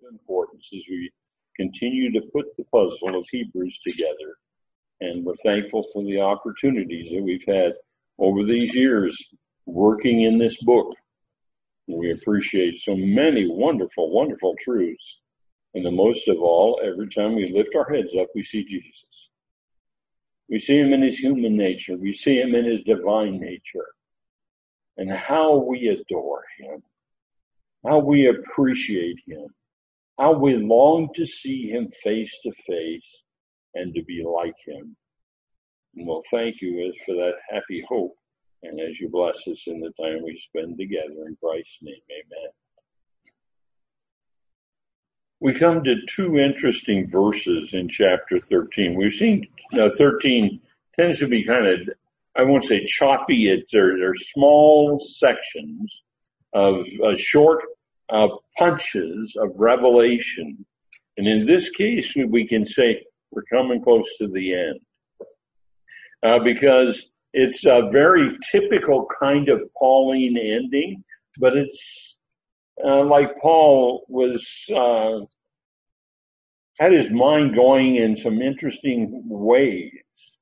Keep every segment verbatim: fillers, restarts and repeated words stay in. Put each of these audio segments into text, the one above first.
importance as we continue to put the puzzle of Hebrews together. And we're thankful for the opportunities that we've had over these years working in this book. We appreciate so many wonderful, wonderful truths. And the most of all, every time we lift our heads up, we see Jesus. We see him in his human nature. We see him in his divine nature. And how we adore him. How we appreciate him. How we long to see him face to face and to be like him. And we'll thank you for that happy hope. And as you bless us in the time we spend together in Christ's name, amen. We come to two interesting verses in chapter thirteen. We've seen uh, thirteen tends to be kind of, I won't say choppy. It's they're, they're small sections of uh, short uh, punches of revelation. And in this case, we can say we're coming close to the end. Uh, because it's a very typical kind of Pauline ending, but it's uh, like Paul was uh, had his mind going in some interesting ways.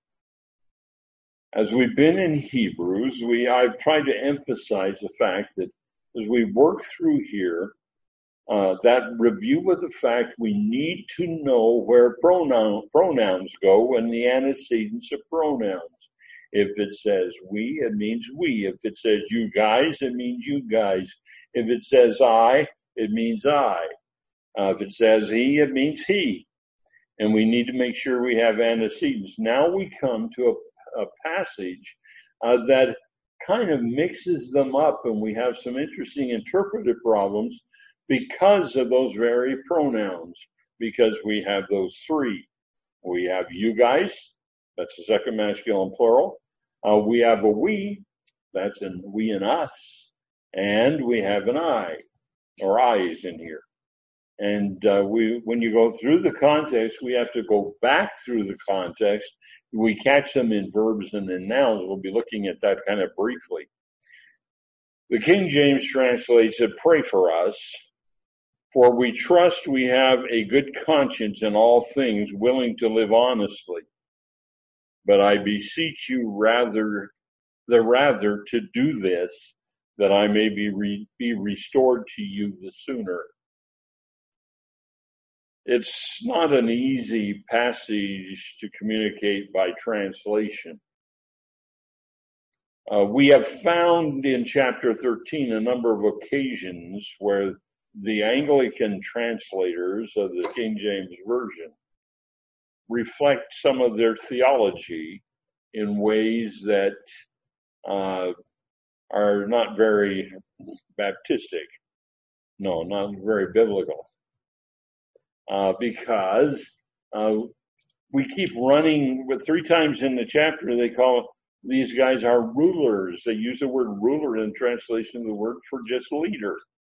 As we've been in Hebrews, we I've tried to emphasize the fact that as we work through here, uh, that review of the fact we need to know where pronoun, pronouns go and the antecedents of pronouns. If it says we, it means we. If it says you guys, it means you guys. If it says I, it means I. Uh, if it says he, it means he. And we need to make sure we have antecedents. Now we come to a, a passage uh, that kind of mixes them up, and we have some interesting interpretive problems because of those very pronouns, because we have those three. We have you guys. That's the second masculine plural. Uh, we have a we, that's in we and us. And we have an I, or I's in here. And uh, we, when you go through the context, we have to go back through the context. We catch them in verbs and in nouns. We'll be looking at that kind of briefly. The King James translates it, pray for us, for we trust we have a good conscience in all things, willing to live honestly. But I beseech you rather, the rather to do this, that I may be re, be restored to you the sooner. It's not an easy passage to communicate by translation. Uh, we have found in chapter thirteen a number of occasions where the Anglican translators of the King James Version reflect some of their theology in ways that uh, are not very Baptistic. No, not very biblical. Uh, because uh, we keep running with three times in the chapter, they call these guys our rulers. They use the word ruler in translation of the word for just leader.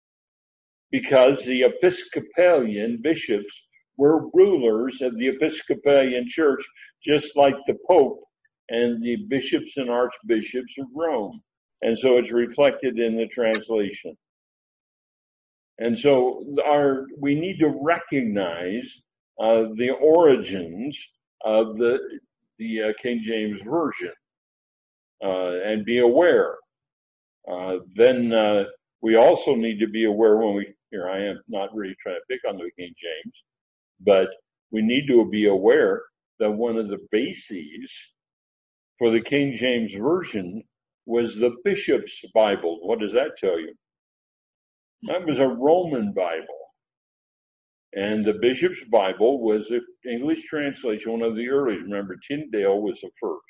Because the Episcopalian bishops were rulers of the Episcopalian Church, just like the Pope and the bishops and archbishops of Rome. And so it's reflected in the translation. And so our, we need to recognize uh, the origins of the, the uh, King James Version uh, and be aware. Uh, then uh, we also need to be aware when we, here I am not really trying to pick on the King James, but we need to be aware that one of the bases for the King James Version was the Bishop's Bible. What does that tell you? That was a Roman Bible. And the Bishop's Bible was the English translation, one of the earliest. Remember, Tyndale was the first.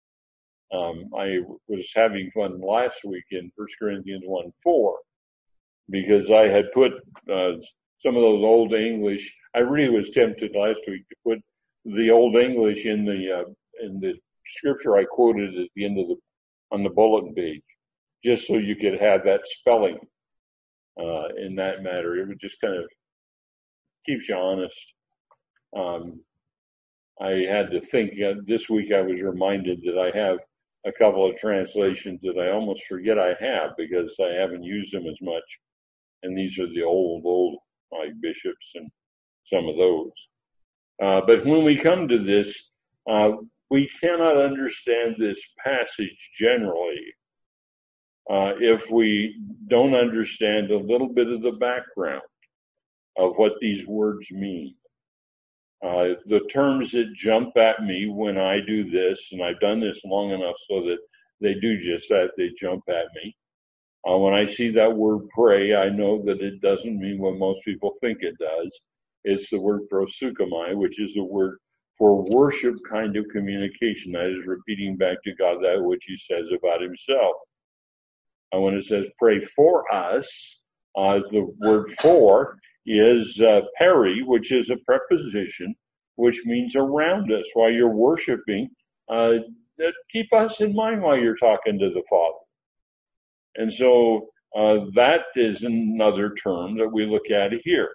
Um, I was having fun last week in First Corinthians one four because I had put uh, some of those old English. I really was tempted last week to put the old English in the uh, in the scripture I quoted at the end of the on the bulletin page, just so you could have that spelling uh, in that matter. It would just kind of keeps you honest. Um, I had to think uh, this week. I was reminded that I have a couple of translations that I almost forget I have because I haven't used them as much. And these are the old, old like bishops and some of those. Uh, but when we come to this, uh, we cannot understand this passage generally uh, if we don't understand a little bit of the background of what these words mean. Uh, the terms that jump at me when I do this, and I've done this long enough so that they do just that, they jump at me. Uh, when I see that word pray, I know that it doesn't mean what most people think it does. It's the word prosukomai, which is the word for worship kind of communication. That is repeating back to God that which he says about himself. And when it says pray for us, uh, the word for is uh, peri, which is a preposition, which means around us. While you're worshiping, uh, keep us in mind while you're talking to the Father. And so uh, that is another term that we look at here.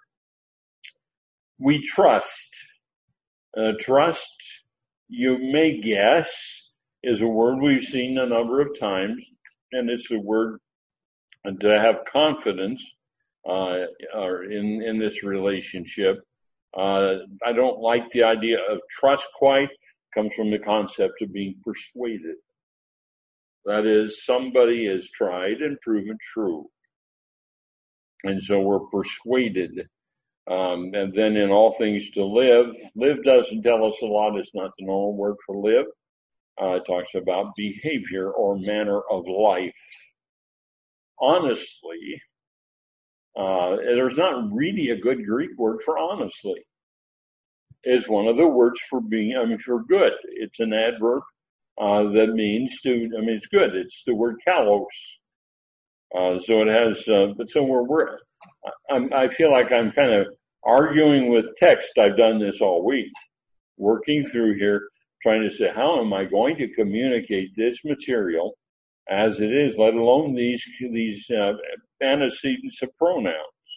We trust. Uh, trust, you may guess, is a word we've seen a number of times, and it's a word to have confidence uh, or in, in this relationship. Uh, I don't like the idea of trust quite. It comes from the concept of being persuaded. That is, somebody is tried and proven true. And so we're persuaded. Um, and then in all things to live. Live doesn't tell us a lot. It's not the normal word for live. Uh, it talks about behavior or manner of life. Honestly, uh, there's not really a good Greek word for honestly. It's one of the words for being, I mean, for good. It's an adverb uh, that means to, I mean, it's good. It's the word kalos. Uh, so it has, uh, but so we're, we're I'm, I feel like I'm kind of arguing with text. I've done this all week, working through here, trying to say, how am I going to communicate this material as it is, let alone these, these, uh, antecedents of pronouns.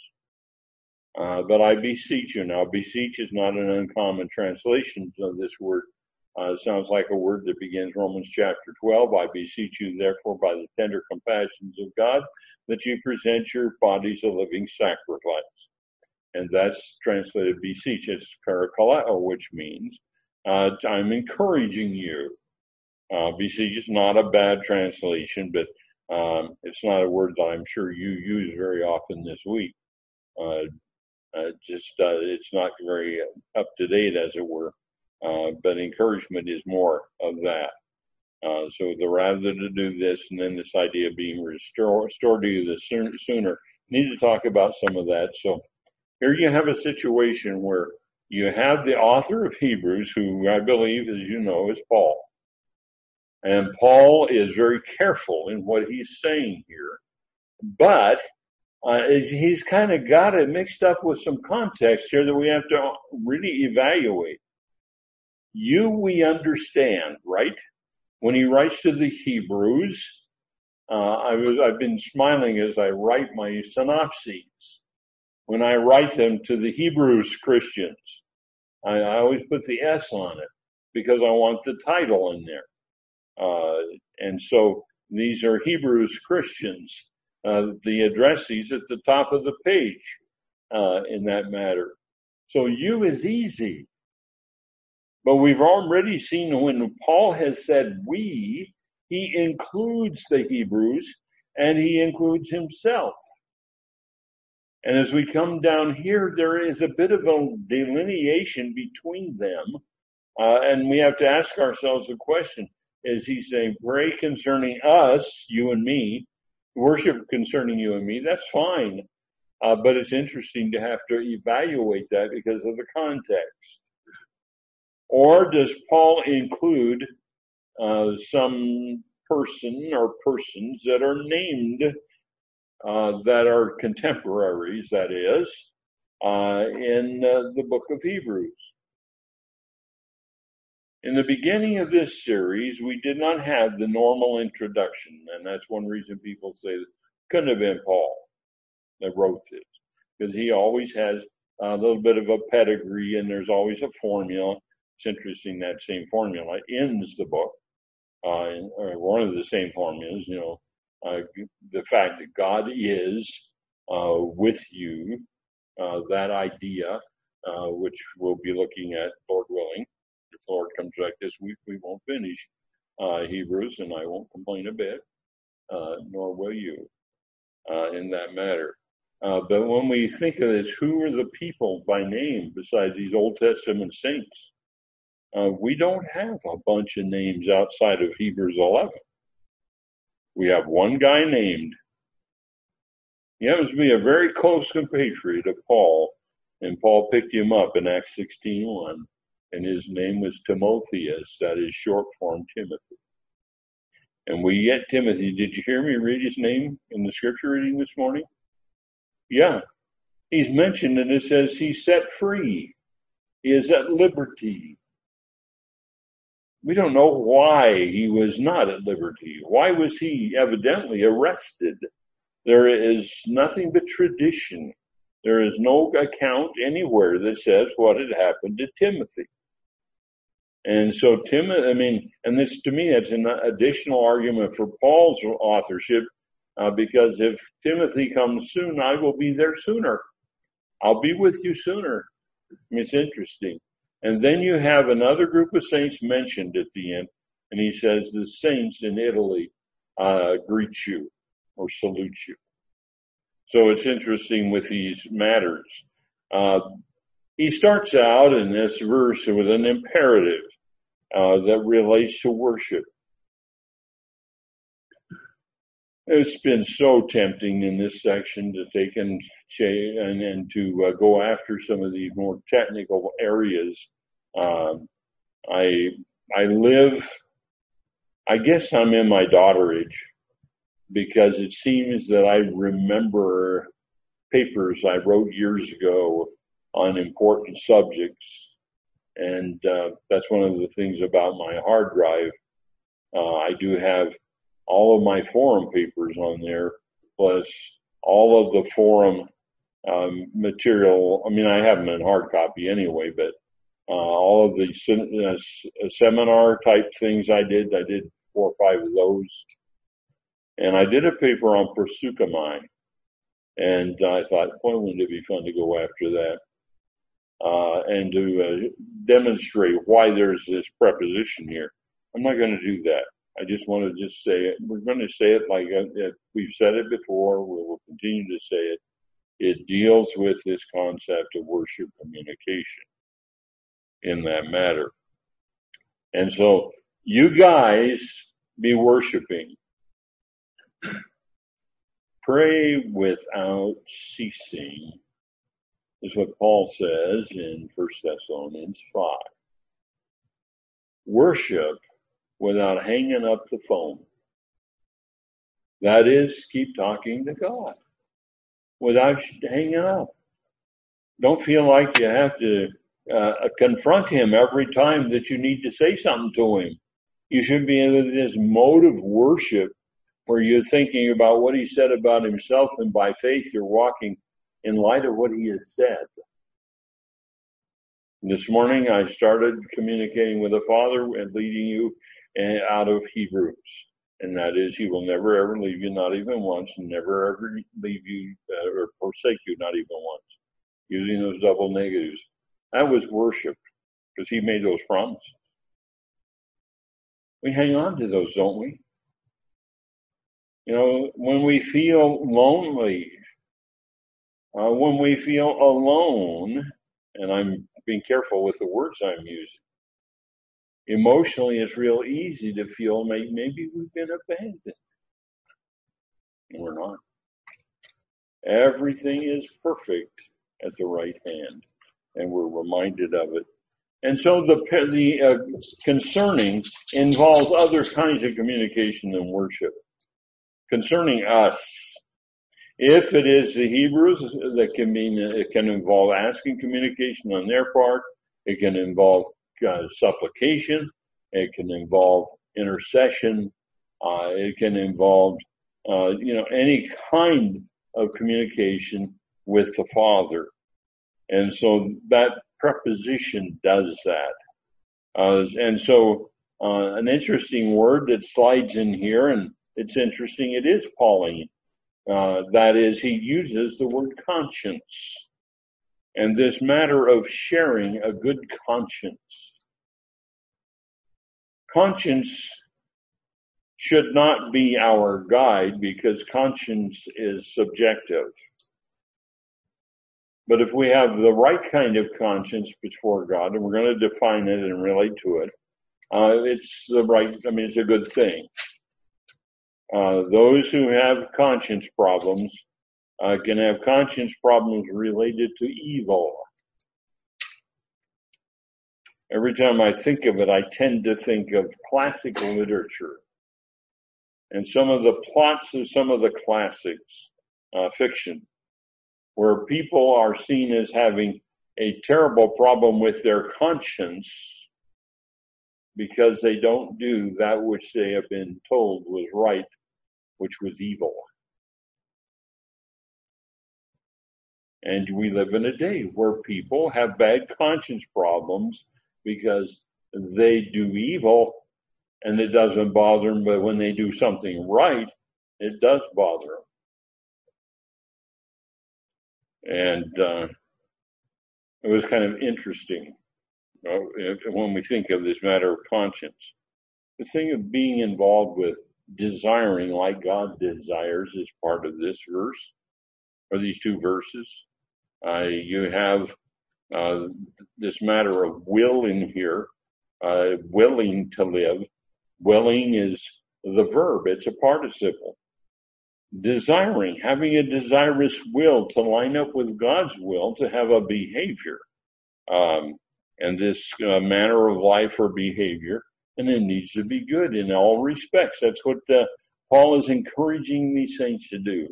Uh, but I beseech you. Now, beseech is not an uncommon translation of this word. Uh, it sounds like a word that begins Romans chapter twelve. I beseech you, therefore, by the tender compassions of God, that you present your bodies a living sacrifice. And that's translated beseech. It's parakaleo, which means uh, I'm encouraging you. Uh, beseech is not a bad translation, but um, it's not a word that I'm sure you use very often this week. Uh, uh, just uh, it's not very up to date, as it were. Uh, but encouragement is more of that. Uh, so the rather to do this, and then this idea of being restored, restored to you the sooner, sooner, need to talk about some of that. So here you have a situation where you have the author of Hebrews, who I believe, as you know, is Paul. And Paul is very careful in what he's saying here. But uh, he's kind of got it mixed up with some context here that we have to really evaluate. You, we understand, right? When he writes to the Hebrews, uh, I was, I've been smiling as I write my synopses. When I write them to the Hebrews Christians, I, I always put the S on it because I want the title in there. Uh, and so these are Hebrews Christians, uh, the addressees at the top of the page, uh, in that matter. So you is easy. But we've already seen when Paul has said we, he includes the Hebrews and he includes himself. And as we come down here, there is a bit of a delineation between them. Uh, and we have to ask ourselves the question, is he saying, pray concerning us, you and me, worship concerning you and me? That's fine. Uh, but it's interesting to have to evaluate that because of the context. Or does Paul include uh, some person or persons that are named, uh, that are contemporaries, that is, uh, in uh, the book of Hebrews? In the beginning of this series, we did not have the normal introduction, and that's one reason people say it couldn't have been Paul that wrote this, because he always has a little bit of a pedigree, and there's always a formula. It's interesting that same formula ends the book, uh, or one of the same formulas, you know, uh, the fact that God is uh, with you uh, that idea, uh, which we'll be looking at, Lord willing. If the Lord comes back this week, we won't finish uh, Hebrews, and I won't complain a bit, uh, nor will you, uh, in that matter. Uh, but when we think of this, who are the people by name besides these Old Testament saints? Uh, we don't have a bunch of names outside of Hebrews eleven. We have one guy named. He happens to be a very close compatriot of Paul, and Paul picked him up in Acts sixteen one, and his name was Timotheus, that is short form Timothy. And we get Timothy. Did you hear me read his name in the scripture reading this morning? Yeah. He's mentioned, and it says he's set free. He is at liberty. We don't know why he was not at liberty. Why was he evidently arrested? There is nothing but tradition. There is no account anywhere that says what had happened to Timothy. And so Timothy, I mean, and this to me, that's an additional argument for Paul's authorship, uh, because if Timothy comes soon, I will be there sooner. I'll be with you sooner. It's interesting. And then you have another group of saints mentioned at the end, and he says the saints in Italy uh, greet you or salute you. So it's interesting with these matters. Uh, he starts out in this verse with an imperative uh, that relates to worship. It's been so tempting in this section to take and and, and to uh, go after some of these more technical areas. Um, I I live, I guess I'm in my daughterage, because it seems that I remember papers I wrote years ago on important subjects, and uh, that's one of the things about my hard drive. Uh, I do have all of my forum papers on there, plus all of the forum um, material. I mean, I have them in hard copy anyway, but uh, all of the se- uh, seminar type things I did, I did four or five of those. And I did a paper on Perseuchomai, and I thought, boy, wouldn't it be fun to go after that, uh, and to uh, demonstrate why there's this preposition here. I'm not going to do that. I just want to just say it. We're going to say it like uh, we've said it before. We will continue to say it. It deals with this concept of worship communication in that matter. And so you guys be worshiping. Pray without ceasing is what Paul says in First Thessalonians five. Worship without hanging up the phone. That is, keep talking to God without hanging up. Don't feel like you have to uh, confront him every time that you need to say something to him. You should be in this mode of worship where you're thinking about what he said about himself, and by faith you're walking in light of what he has said. This morning I started communicating with the Father and leading you out of Hebrews. And that is, he will never ever leave you, not even once, and never ever leave you uh, or forsake you, not even once. Using those double negatives. That was worship, because he made those promises. We hang on to those, don't we? You know, when we feel lonely, uh, when we feel alone, and I'm being careful with the words I'm using, emotionally it's real easy to feel maybe, maybe we've been abandoned. And we're not. Everything is perfect at the right hand, and we're reminded of it. And so the the uh, concerning involves other kinds of communication than worship. Concerning us, if it is the Hebrews, that can mean it can involve asking communication on their part. It can involve uh, supplication. It can involve intercession. Uh, it can involve uh, you know any kind of communication with the Father. And so that preposition does that. Uh, and so uh, an interesting word that slides in here, and it's interesting, it is Pauline. Uh, that is, he uses the word conscience. and this matter of sharing a good conscience. Conscience should not be our guide because conscience is subjective. But if we have the right kind of conscience before God, and we're going to define it and relate to it, uh, it's the right, I mean, it's a good thing. Uh, those who have conscience problems uh, can have conscience problems related to evil. Every time I think of it, I tend to think of classic literature and some of the plots of some of the classics, uh, fiction, where people are seen as having a terrible problem with their conscience because they don't do that which they have been told was right, which was evil. And we live in a day where people have bad conscience problems because they do evil and it doesn't bother them, but when they do something right, it does bother them. And uh, it was kind of interesting uh, when we think of this matter of conscience. The thing of being involved with desiring like God desires is part of this verse, or these two verses. Uh, you have uh, this matter of will in here, uh, willing to live. Willing is the verb, it's a participle. Desiring, having a desirous will to line up with God's will to have a behavior. Um, and this uh, manner of life or behavior, and it needs to be good in all respects. That's what uh, Paul is encouraging these saints to do.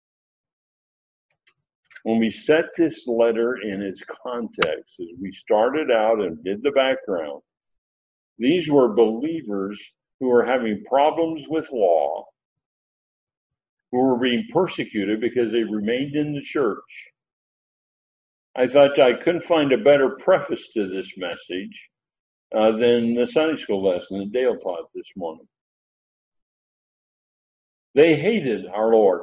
When we set this letter in its context, as we started out and did the background, these were believers who were having problems with law, who were being persecuted because they remained in the church. I thought I couldn't find a better preface to this message uh, than the Sunday school lesson that Dale taught this morning. They hated our Lord.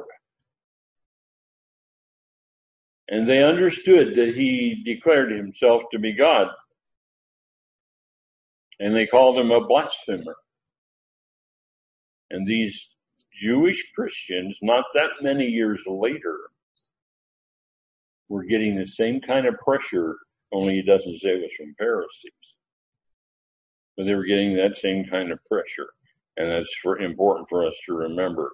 And they understood that he declared himself to be God. And they called him a blasphemer. And these Jewish Christians, not that many years later, were getting the same kind of pressure, only he doesn't say it was from Pharisees. But they were getting that same kind of pressure. And that's for, important for us to remember.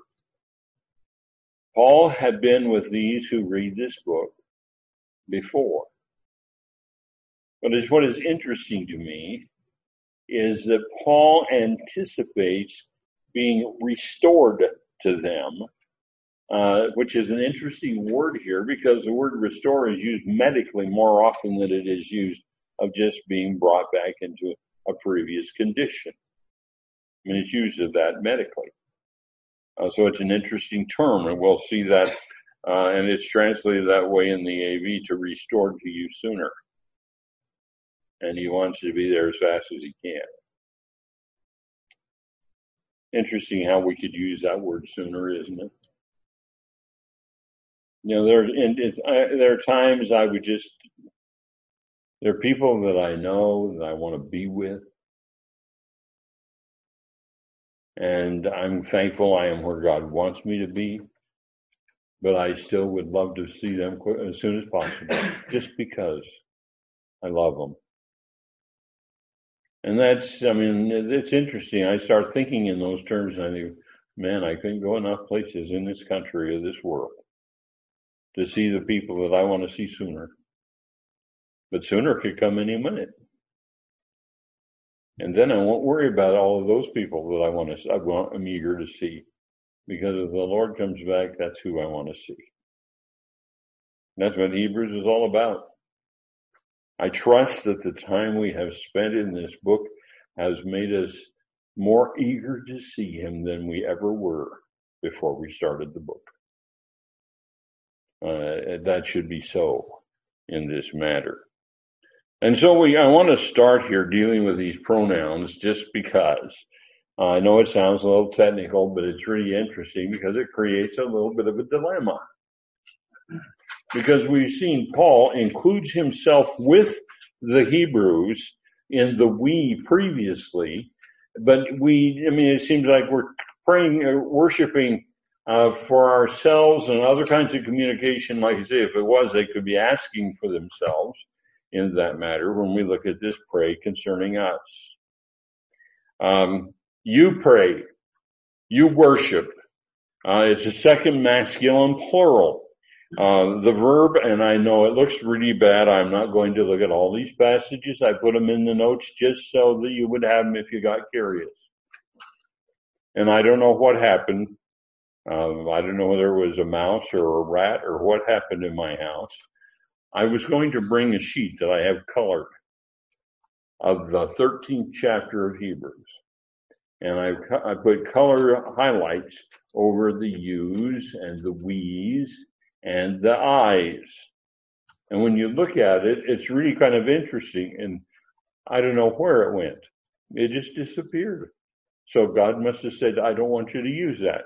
Paul had been with these who read this book before. But it's, what is interesting to me is that Paul anticipates being restored to them, uh, which is an interesting word here because the word restore is used medically more often than it is used of just being brought back into a previous condition. I mean, it's used of that medically. Uh, so it's an interesting term, and we'll see that, uh, and it's translated that way in the A V, to restore to you sooner. And he wants you to be there as fast as he can. Interesting how we could use that word sooner, isn't it? You know, there, and it, I, there are times I would just, there are people that I know that I want to be with. And I'm thankful I am where God wants me to be. But I still would love to see them as soon as possible, just because I love them. And that's, I mean, it's interesting. I start thinking in those terms and I think, man, I couldn't go enough places in this country or this world to see the people that I want to see sooner. But sooner could come any minute. And then I won't worry about all of those people that I want to, I want, I'm eager to see. Because if the Lord comes back, that's who I want to see. That's what Hebrews is all about. I trust that the time we have spent in this book has made us more eager to see him than we ever were before we started the book. Uh, that should be so in this matter. And so we, I want to start here dealing with these pronouns just because. Uh, I know it sounds a little technical, but it's really interesting because it creates a little bit of a dilemma. because we've seen Paul includes himself with the Hebrews in the we previously, but we, I mean, it seems like we're praying, uh, worshiping uh, for ourselves and other kinds of communication. Like I say, if it was, they could be asking for themselves in that matter when we look at this pray concerning us. Um, you pray, you worship. Uh, it's a second masculine plural. Uh, the verb, and I know it looks really bad. I'm not going to look at all these passages. I put them in the notes just so that you would have them if you got curious. And I don't know what happened. Um, I don't know whether it was a mouse or a rat or what happened in my house. I was going to bring a sheet that I have colored of the thirteenth chapter of Hebrews. And I, I put color highlights over the yous and the we's and the I's. And when you look at it, it's really kind of interesting. And I don't know where it went. It just disappeared. So God must have said, I don't want you to use that.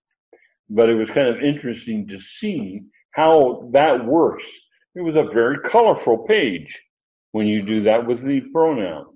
But it was kind of interesting to see how that works. It was a very colorful page when you do that with the pronouns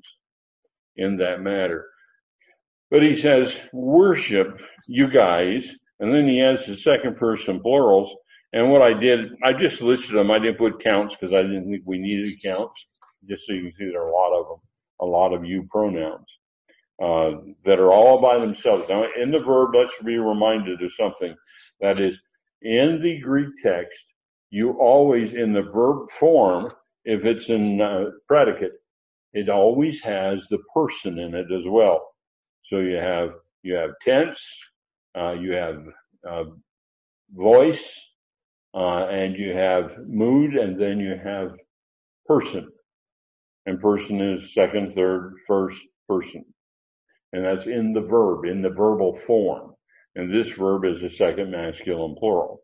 in that matter. But he says, worship you guys. And then he has the second person plurals. And what I did, I just listed them. I didn't put counts because I didn't think we needed counts. Just so you can see there are a lot of them, a lot of you pronouns, uh, that are all by themselves. Now in the verb, let's be reminded of something. That is, in the Greek text, you always, in the verb form, if it's in uh, predicate, it always has the person in it as well. So you have, you have tense, uh, you have, uh, voice, uh, and you have mood, and then you have person. And person is second, third, first person. And that's in the verb, in the verbal form. And this verb is a second masculine plural.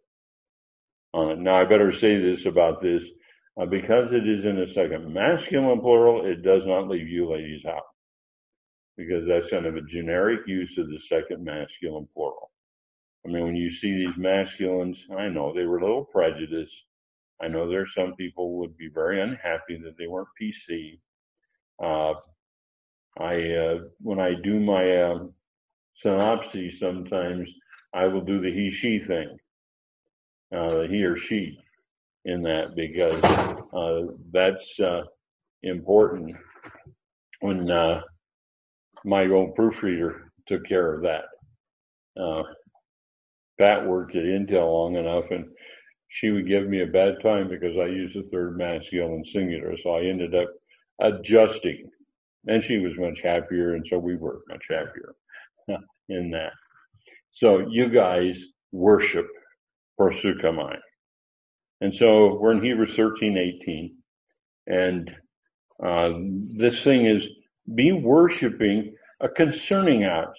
Uh, now I better say this about this, uh, because it is in a second masculine plural, it does not leave you ladies out. Because that's kind of a generic use of the second masculine plural. I mean, when you see these masculines, I know they were a little prejudiced. I know there are some people who would be very unhappy that they weren't P C. Uh, I, uh, when I do my, um, synopses, sometimes I will do the he, she thing, uh, he or she in that, because, uh, that's, uh, important. When, uh, my own proofreader took care of that. Uh, Pat worked at Intel long enough, and she would give me a bad time because I used the third masculine singular. So I ended up adjusting, and she was much happier, and so we were much happier in that. So you guys worship prosukamai. And so we're in Hebrews thirteen eighteen, and uh, this thing is be worshiping a concerning us.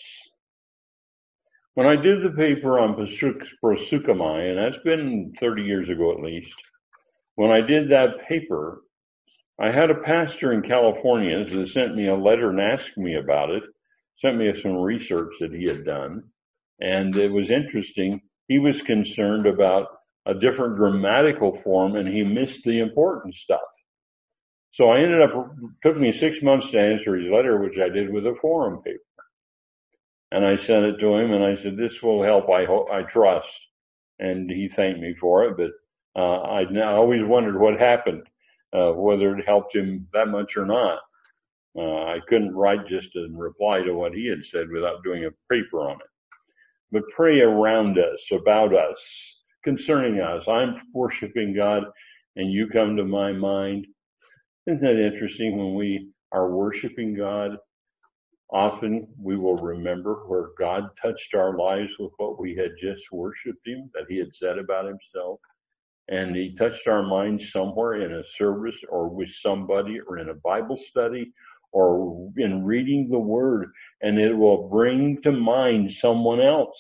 When I did the paper on prosukamai, and that's been thirty years ago at least, when I did that paper, I had a pastor in California that sent me a letter and asked me about it, sent me some research that he had done, and it was interesting. He was concerned about a different grammatical form, and he missed the important stuff. So I ended up, it took me six months to answer his letter, which I did with a forum paper. And I sent it to him, and I said, this will help, I hope, I trust. And he thanked me for it, but uh, I, I always wondered what happened, uh, whether it helped him that much or not. Uh, I couldn't write just a reply to what he had said without doing a paper on it. But pray around us, about us, concerning us. I'm worshiping God, and you come to my mind. Isn't that interesting? When we are worshiping God, often we will remember where God touched our lives with what we had just worshiped him, that he had said about himself. And he touched our minds somewhere in a service or with somebody or in a Bible study or in reading the word, and it will bring to mind someone else.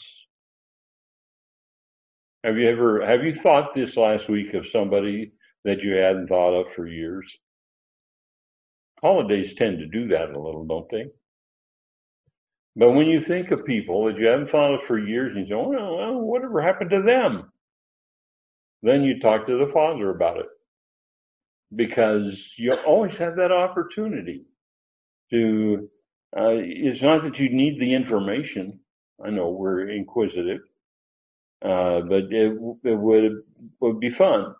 Have you ever, have you thought this last week of somebody that you hadn't thought of for years? Holidays tend to do that a little, don't they? But when you think of people that you haven't thought of for years, and you say, well, well, whatever happened to them? then you talk to the Father about it. Because you always have that opportunity to, uh, it's not that you need the information. I know we're inquisitive, uh, but it, it would, would be fun.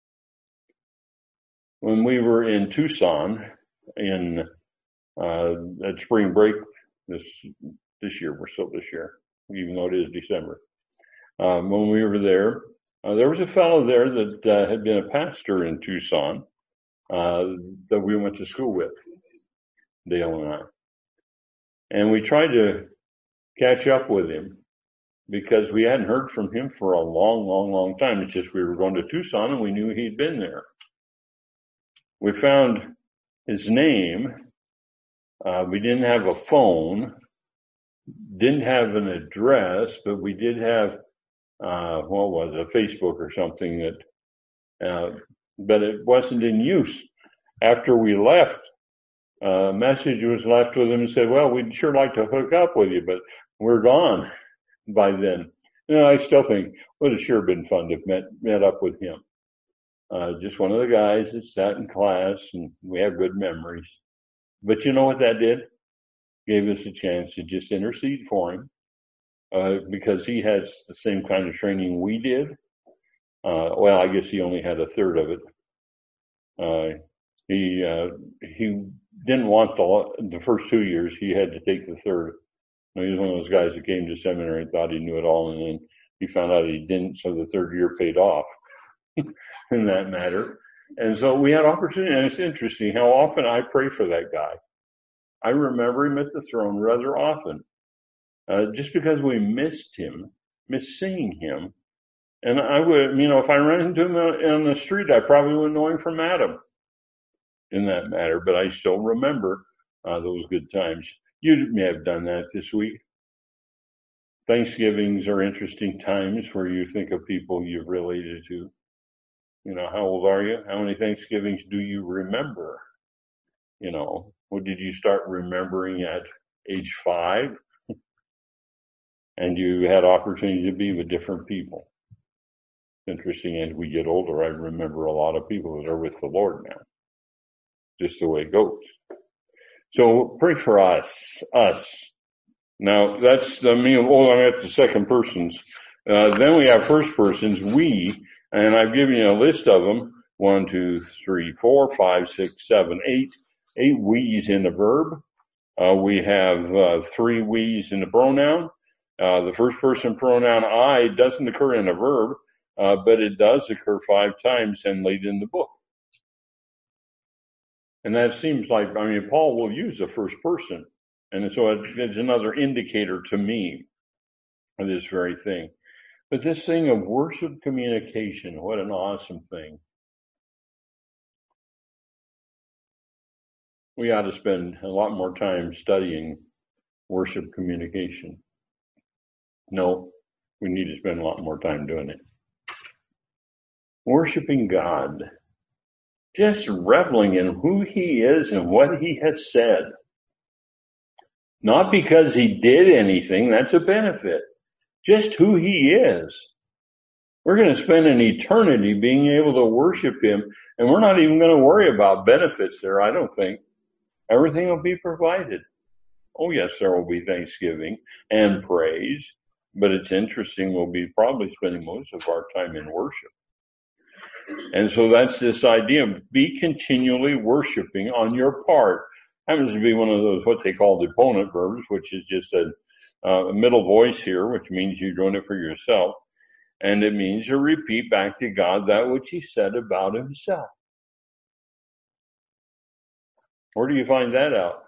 When we were in Tucson in, uh, at spring break this, this year, we're still this year, even though it is December. Um, when we were there, uh, there was a fellow there that uh, had been a pastor in Tucson, uh, that we went to school with, Dale and I. And we tried to catch up with him because we hadn't heard from him for a long, long, long time. It's just we were going to Tucson and we knew he'd been there. We found his name. Uh, we didn't have a phone, didn't have an address, but we did have, uh, what was it, a Facebook or something that, uh, but it wasn't in use. After we left, a message was left with him and said, well, we'd sure like to hook up with you, but we're gone by then. You know, I still think it would have sure been fun to have met, met up with him. Uh, just one of the guys that sat in class, and we have good memories. But you know what that did? Gave us a chance to just intercede for him, uh, because he has the same kind of training we did. Uh, well, I guess he only had a third of it. Uh, he, uh, he didn't want the, the first two years. He had to take the third. He was one of those guys that came to seminary and thought he knew it all, and then he found out he didn't, so the third year paid off in that matter. And so we had opportunity, and it's interesting how often I pray for that guy. I remember him at the throne rather often, uh, just because we missed him, missed seeing him. And I would, you know, if I ran into him on the street, I probably wouldn't know him from Adam in that matter, but I still remember uh, those good times. You may have done that this week. Thanksgivings are interesting times where you think of people you've related to. You know, how old are you? How many Thanksgivings do you remember? You know, what did you start remembering at age five? And you had opportunity to be with different people. Interesting, as we get older, I remember a lot of people that are with the Lord now. Just the way it goes. So pray for us, us. Now that's the me. Oh, I'm at the second persons. Uh, then we have first persons, we, and I've given you a list of them. One, two, three, four, five, six, seven, eight. Eight we's in the verb. Uh, we have uh, three we's in the pronoun. Uh, the first person pronoun I doesn't occur in a verb, uh, but it does occur five times and late in the book. And that seems like, I mean, Paul will use the first person. And so it's another indicator to me of this very thing. But this thing of worship communication, what an awesome thing. We ought to spend a lot more time studying worship communication. No, we need to spend a lot more time doing it. Worshiping God. Just reveling in who he is and what he has said. Not because he did anything, that's a benefit. Just who he is. We're going to spend an eternity being able to worship him, and we're not even going to worry about benefits there, I don't think. Everything will be provided. Oh yes, there will be thanksgiving and praise, but it's interesting, we'll be probably spending most of our time in worship. And so that's this idea of be continually worshiping on your part. Happens to be one of those, what they call deponent verbs, which is just a, uh, a middle voice here, which means you're doing it for yourself. And it means to repeat back to God that which he said about himself. Where do you find that out?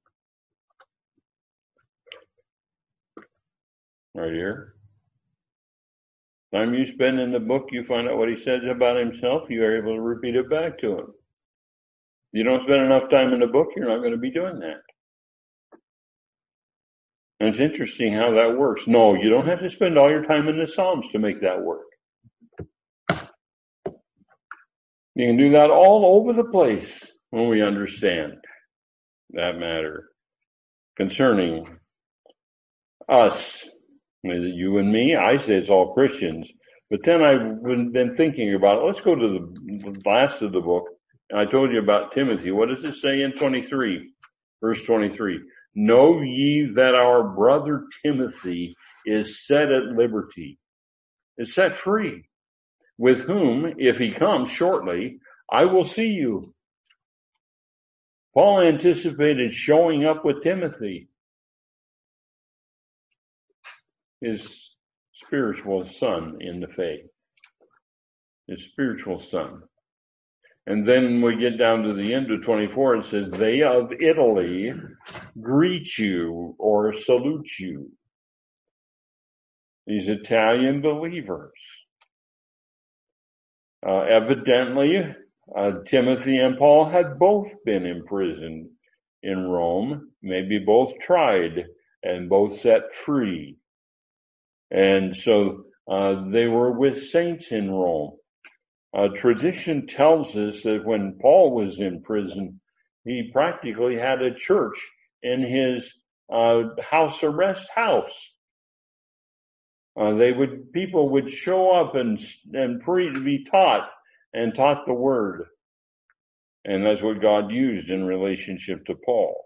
Right here. Time you spend in the book, you find out what he says about himself, you are able to repeat it back to him. You don't spend enough time in the book, you're not going to be doing that. And it's interesting how that works. No, you don't have to spend all your time in the Psalms to make that work. You can do that all over the place when we understand that matter. Concerning us, you and me, I say it's all Christians. But then I've been thinking about it. Let's go to the last of the book. And I told you about Timothy. What does it say in twenty-three? Verse twenty-three. Know ye that our brother Timothy is set at liberty, is set free, with whom, if he comes shortly, I will see you. Paul anticipated showing up with Timothy, his spiritual son in the faith, his spiritual son. And then we get down to the end of twenty-four, it says, they of Italy greet you or salute you. These Italian believers. Uh, evidently, uh, Timothy and Paul had both been imprisoned in Rome, maybe both tried and both set free. And so uh, they were with saints in Rome. Uh, tradition tells us that when Paul was in prison, he practically had a church in his uh, house arrest house. Uh, they would, people would show up and, and pre, be taught and taught the word. And that's what God used in relationship to Paul.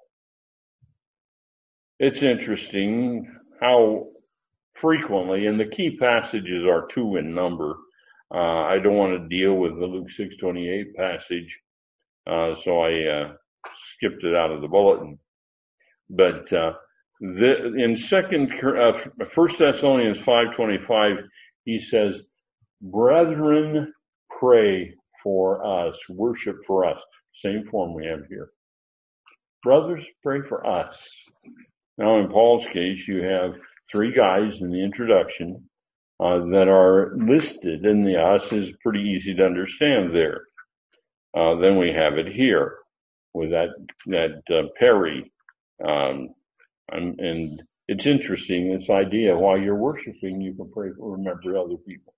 It's interesting how frequently, and the key passages are two in number. Uh, I don't want to deal with the Luke six twenty-eight passage, uh, so I, uh, skipped it out of the bulletin. But, uh, The, in second, uh, First Thessalonians five twenty-five, he says, brethren, pray for us, worship for us. Same form we have here. Brothers, pray for us. Now, in Paul's case, you have three guys in the introduction uh, that are listed, and the us is pretty easy to understand there. Uh, then we have it here with that that uh, Perry. Um, And, and it's interesting, this idea, while you're worshiping, you can pray for, remember other people.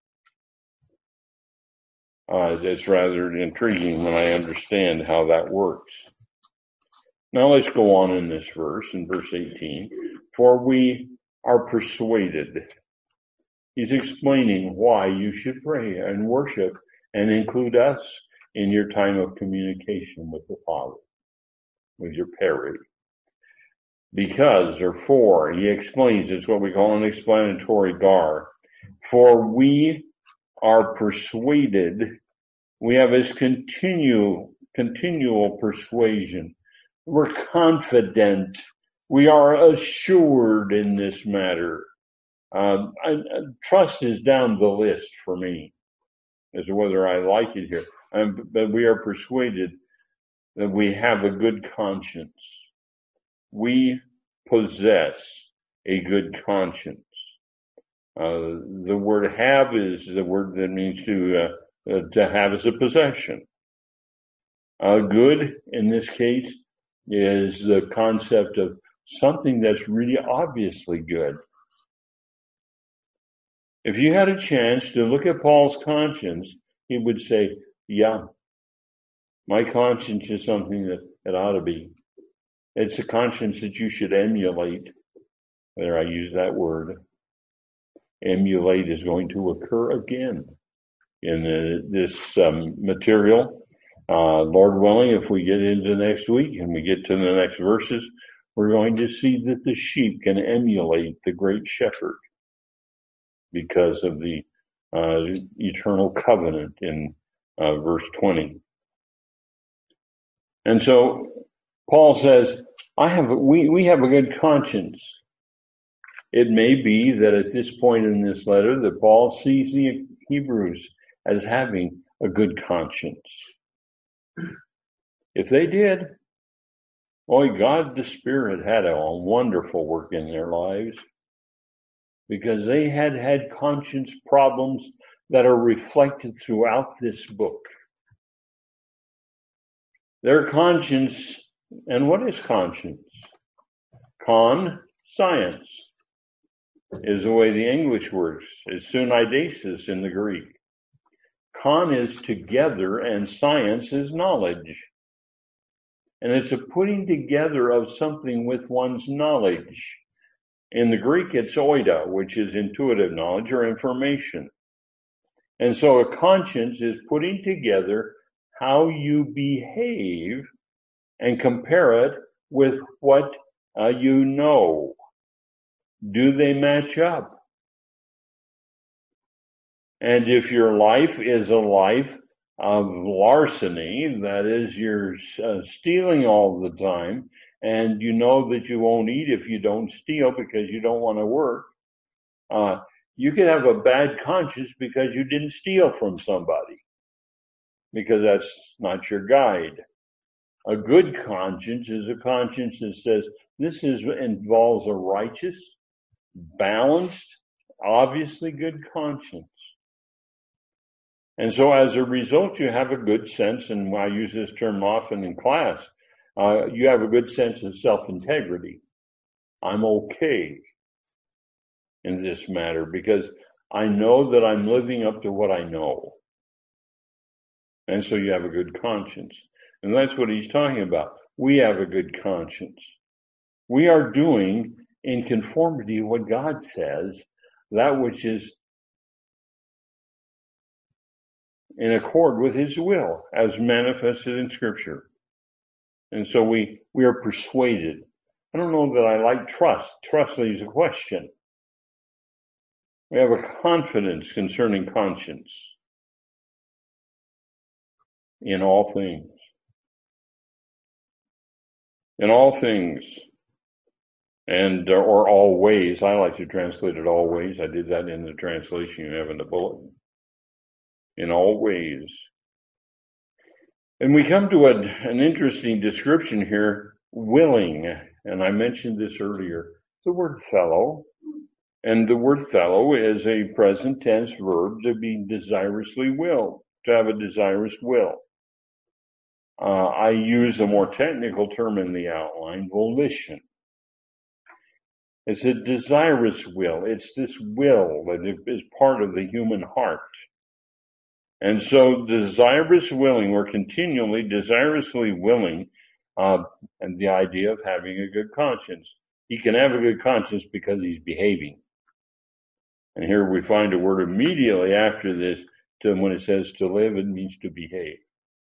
Uh, it's rather intriguing when I understand how that works. Now let's go on in this verse, in verse eighteen. For we are persuaded. He's explaining why you should pray and worship and include us in your time of communication with the Father, with your Perry. Because, or for, he explains, it's what we call an explanatory gar. For we are persuaded, we have this continual, continual persuasion. We're confident, we are assured in this matter. Um, I, I, trust is down the list for me, as to whether I like it here. Um, but we are persuaded that we have a good conscience. We possess a good conscience. Uh, the word have is the word that means to, uh, uh, to have as a possession. Uh, good, in this case, is the concept of something that's really obviously good. If you had a chance to look at Paul's conscience, he would say, yeah, my conscience is something that it ought to be. It's a conscience that you should emulate. There, I use that word. Emulate is going to occur again in the, this um, material. Uh, Lord willing, if we get into next week and we get to the next verses, we're going to see that the sheep can emulate the great shepherd because of the uh, eternal covenant in uh, verse twenty. And so Paul says, I have, we, we have a good conscience. It may be that at this point in this letter that Paul sees the Hebrews as having a good conscience. If they did, boy, God the Spirit had a wonderful work in their lives because they had had conscience problems that are reflected throughout this book. Their conscience, and what is conscience? Con, science, is the way the English works. It's suneidesis in the Greek. Con is together and science is knowledge. And it's a putting together of something with one's knowledge. In the Greek, it's oida, which is intuitive knowledge or information. And so a conscience is putting together how you behave and compare it with what uh, you know. Do they match up? And if your life is a life of larceny, that is, you're uh, stealing all the time, and you know that you won't eat if you don't steal because you don't want to work, uh, you could have a bad conscience because you didn't steal from somebody, because that's not your guide. A good conscience is a conscience that says this is involves a righteous, balanced, obviously good conscience. And so as a result, you have a good sense, and I use this term often in class, uh, you have a good sense of self-integrity. I'm okay in this matter because I know that I'm living up to what I know. And so you have a good conscience. And that's what he's talking about. We have a good conscience. We are doing in conformity to what God says, that which is in accord with his will as manifested in Scripture. And so we, we are persuaded. I don't know that I like trust. Trust leaves a question. We have a confidence concerning conscience in all things. In all things. And, or always. I like to translate it always. I did that in the translation you have in the bulletin. In all ways. And we come to a, an interesting description here, willing, and I mentioned this earlier, the word fellow, and the word fellow is a present tense verb to be desirously will, to have a desirous will. Uh, I use a more technical term in the outline, volition. It's a desirous will. It's this will that is part of the human heart. And so desirous willing, we're continually desirously willing, uh, and the idea of having a good conscience. He can have a good conscience because he's behaving. And here we find a word immediately after this, to when it says to live, it means to behave.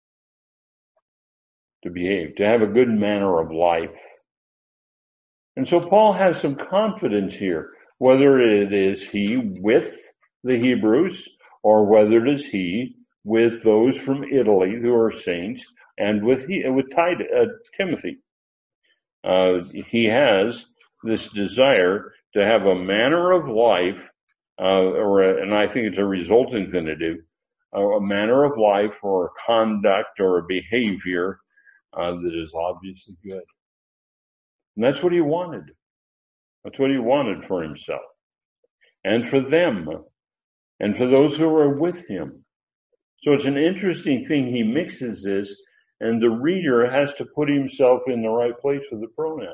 To behave, to have a good manner of life. And so Paul has some confidence here, whether it is he with the Hebrews, or whether it is he with those from Italy who are saints, and with he, with Titus, uh, Timothy. Uh, he has this desire to have a manner of life, uh, or a, and I think it's a result infinitive, uh, a manner of life or a conduct or a behavior uh, that is obviously good. And that's what he wanted. That's what he wanted for himself and for them and for those who are with him. So it's an interesting thing. He mixes this, and the reader has to put himself in the right place with the pronouns.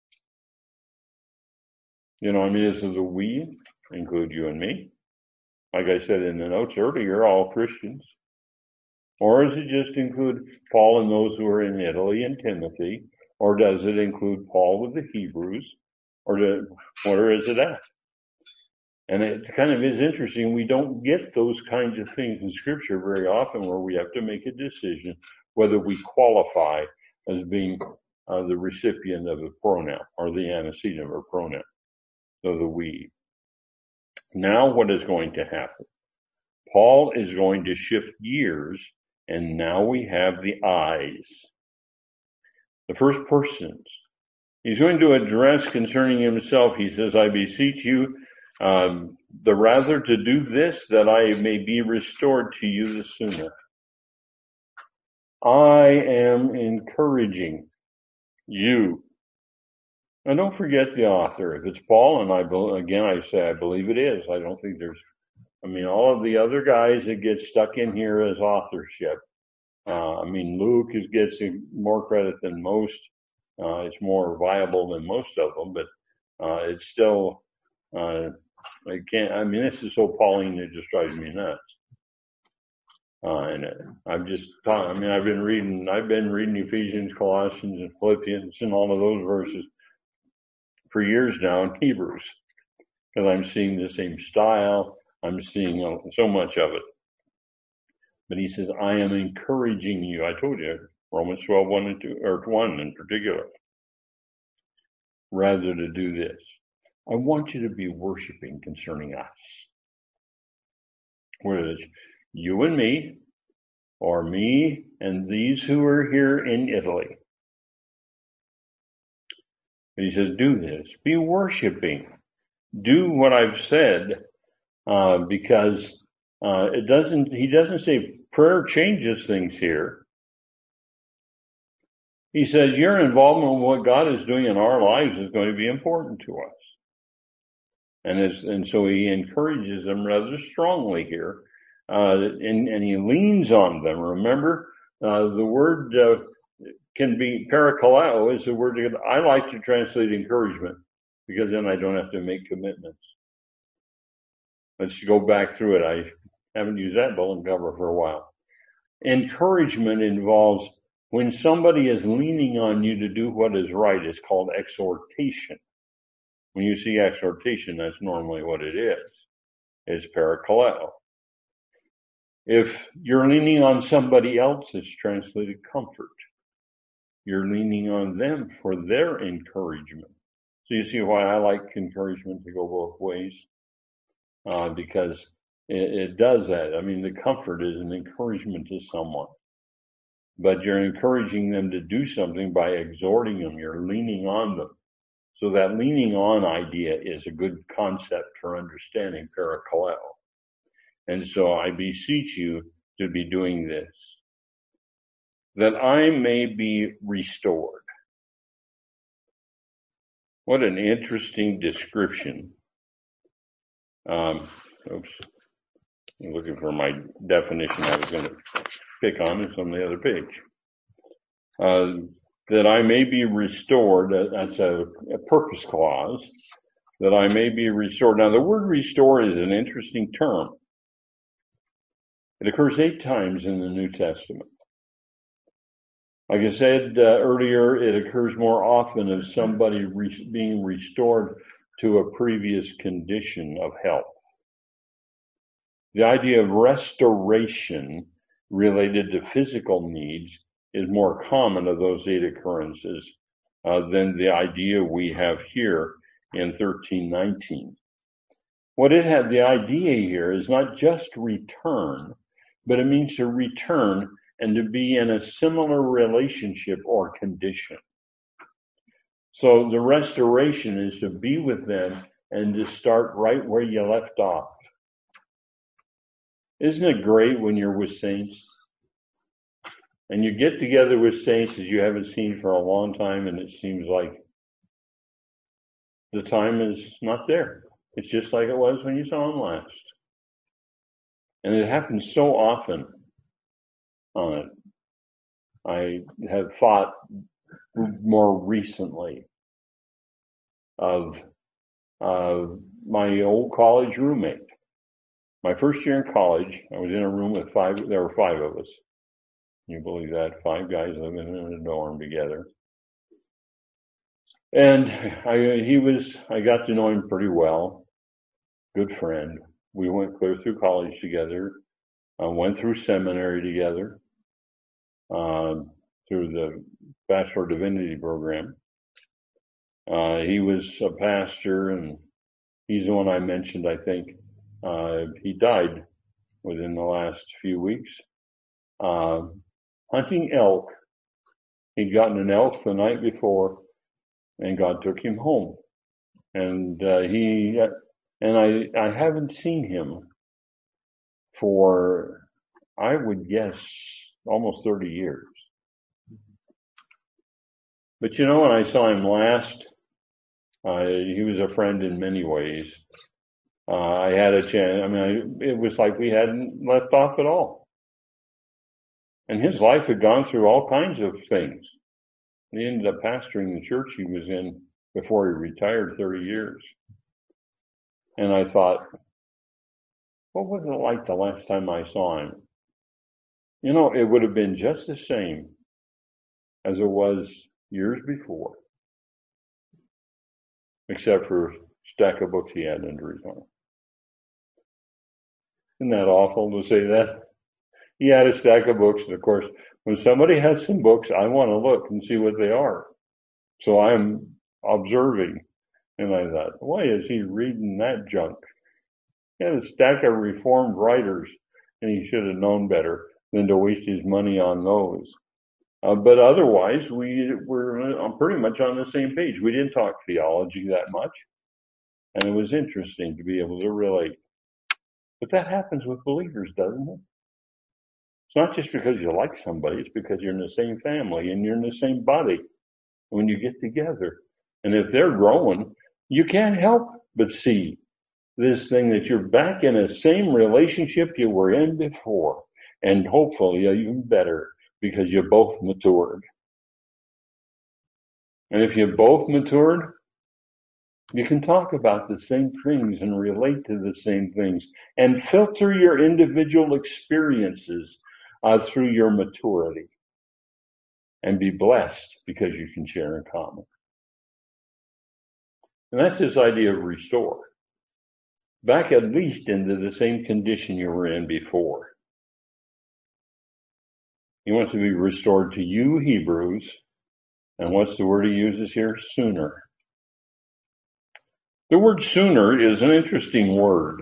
You know, I mean, this is a we, include you and me. Like I said in the notes earlier, all Christians. Or does it just include Paul and those who are in Italy and Timothy? Or does it include Paul with the Hebrews? Or to, where is it at? And it kind of is interesting. We don't get those kinds of things in Scripture very often, where we have to make a decision whether we qualify as being uh, the recipient of a pronoun or the antecedent of a pronoun. So the we. Now what is going to happen? Paul is going to shift gears, and now we have the I's. The first persons. He's going to address concerning himself. He says, I beseech you, um, the rather to do this, that I may be restored to you the sooner. I am encouraging you. And don't forget the author. If it's Paul, and I again I say I believe it is. I don't think there's. I mean, all of the other guys that get stuck in here as authorship. Uh, I mean, Luke is gets more credit than most. Uh, it's more viable than most of them, but uh, it's still. Uh, I can't. I mean, this is so Pauline it just drives me nuts. Uh, and I've just taught. I mean, I've been reading. I've been reading Ephesians, Colossians, and Philippians, and all of those verses for years now in Hebrews, because I'm seeing the same style. I'm seeing so much of it. But he says, I am encouraging you. I told you, Romans twelve, one and two, or one in particular, rather to do this. I want you to be worshiping concerning us. Whether it's you and me, or me and these who are here in Italy. He says, do this. Be worshiping. Do what I've said, uh, because uh, it doesn't. He doesn't say prayer changes things here. He says your involvement in what God is doing in our lives is going to be important to us, and it's, and so he encourages them rather strongly here, uh, and, and he leans on them. Remember, uh, the word uh, can be parakaleo is the word that I like to translate encouragement, because then I don't have to make commitments. Let's go back through it. I haven't used that bulletin cover for a while. Encouragement involves when somebody is leaning on you to do what is right. It's called exhortation. When you see exhortation, that's normally what it is. It's parakaleo. If you're leaning on somebody else, it's translated comfort. You're leaning on them for their encouragement. So you see why I like encouragement to go both ways, uh, because it, it does that. I mean, the comfort is an encouragement to someone, but you're encouraging them to do something by exhorting them. You're leaning on them. So that leaning on idea is a good concept for understanding parakaleo. And so I beseech you to be doing this, that I may be restored. What an interesting description. Um, oops, I'm looking for my definition I was going to pick on. It's on the other page. Uh, that I may be restored, that's a, a purpose clause, that I may be restored. Now the word restore is an interesting term. It occurs eight times in the New Testament. Like I said uh, earlier, it occurs more often as somebody re- being restored to a previous condition of health. The idea of restoration related to physical needs is more common of those eight occurrences uh, than the idea we have here in thirteen nineteen. What it had, the idea here is not just return, but it means to return and to be in a similar relationship or condition. So the restoration is to be with them and to start right where you left off. Isn't it great when you're with saints? And you get together with saints that you haven't seen for a long time, and it seems like the time is not there. It's just like it was when you saw them last. And it happens so often on it. I have thought more recently of uh, my old college roommate. My first year in college, I was in a room with five, there were five of us. Can you believe that? Five guys living in a dorm together. And I, he was, I got to know him pretty well. Good friend. We went clear through college together, uh, went through seminary together, uh, through the Bachelor of Divinity program. Uh, he was a pastor, and he's the one I mentioned, I think. Uh, he died within the last few weeks. Uh, hunting elk. He'd gotten an elk the night before, and God took him home. And uh, he and I I haven't seen him for, I would guess, almost thirty years. But you know, when I saw him last, uh, he was a friend in many ways. Uh, I had a chance. I mean, I, it was like we hadn't left off at all. And his life had gone through all kinds of things. He ended up pastoring the church he was in before he retired thirty years. And I thought, what was it like the last time I saw him? You know, it would have been just the same as it was years before, except for a stack of books he had under his arm. Isn't that awful to say that? he had a stack of books, and of course, when somebody has some books, I want to look and see what they are. So I'm observing, and I thought, why is he reading that junk? He had a stack of Reformed writers, and he should have known better than to waste his money on those. Uh, but otherwise, we were pretty much on the same page. We didn't talk theology that much, and it was interesting to be able to relate. But that happens with believers, doesn't it? It's not just because you like somebody, it's because you're in the same family and you're in the same body when you get together. And if they're growing, you can't help but see this thing that you're back in the same relationship you were in before, and hopefully even better because you both matured. And if you both matured, you can talk about the same things and relate to the same things and filter your individual experiences uh, through your maturity and be blessed because you can share in common. And that's this idea of restore. Back at least into the same condition you were in before. He wants to be restored to you, Hebrews. And what's the word he uses here? Sooner. The word sooner is an interesting word.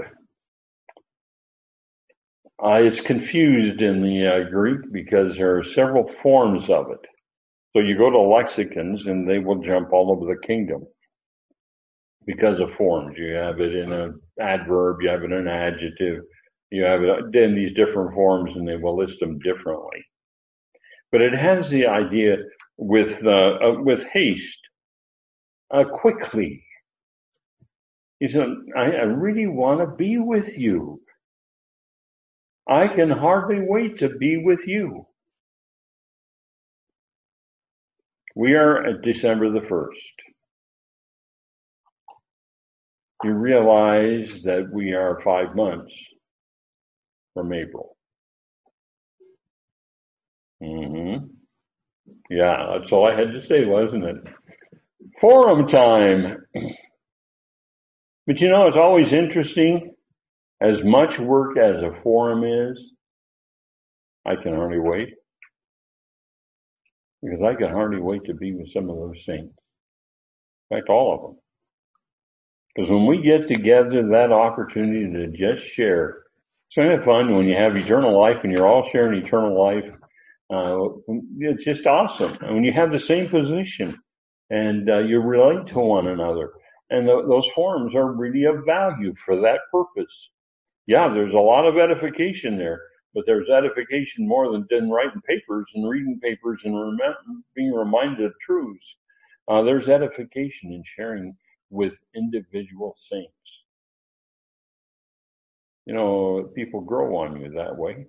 Uh, it's confused in the uh, Greek because there are several forms of it. So you go to lexicons and they will jump all over the kingdom because of forms. You have it in an adverb, you have it in an adjective, you have it in these different forms, and they will list them differently. But it has the idea with uh, uh, with haste, uh, quickly. He said, I, I really want to be with you. I can hardly wait to be with you. We are at December the first. You realize that we are five months from April. Mm-hmm. Yeah, that's all I had to say, wasn't it? Forum time. But you know, it's always interesting. As much work as a forum is, I can hardly wait. Because I can hardly wait to be with some of those saints. In fact, all of them. Because when we get together, that opportunity to just share, it's kind of fun when you have eternal life and you're all sharing eternal life. Uh, it's just awesome. And when you have the same position and uh, you relate to one another. And th- those forums are really of value for that purpose. Yeah, there's a lot of edification there, but there's edification more than, than writing papers and reading papers and rem- being reminded of truths. Uh, there's edification in sharing with individual saints. You know, people grow on you that way.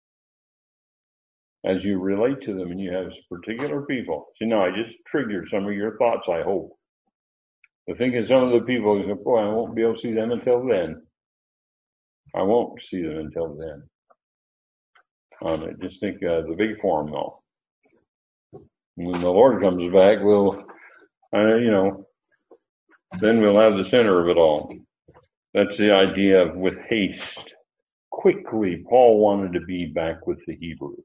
As you relate to them and you have particular people. See, now I just triggered some of your thoughts, I hope. The thing is, some of the people, boy, I won't be able to see them until then. I won't see them until then. Um, just think uh, the big form, though. When the Lord comes back, we'll, uh, you know, then we'll have the center of it all. That's the idea of with haste. Quickly, Paul wanted to be back with the Hebrews.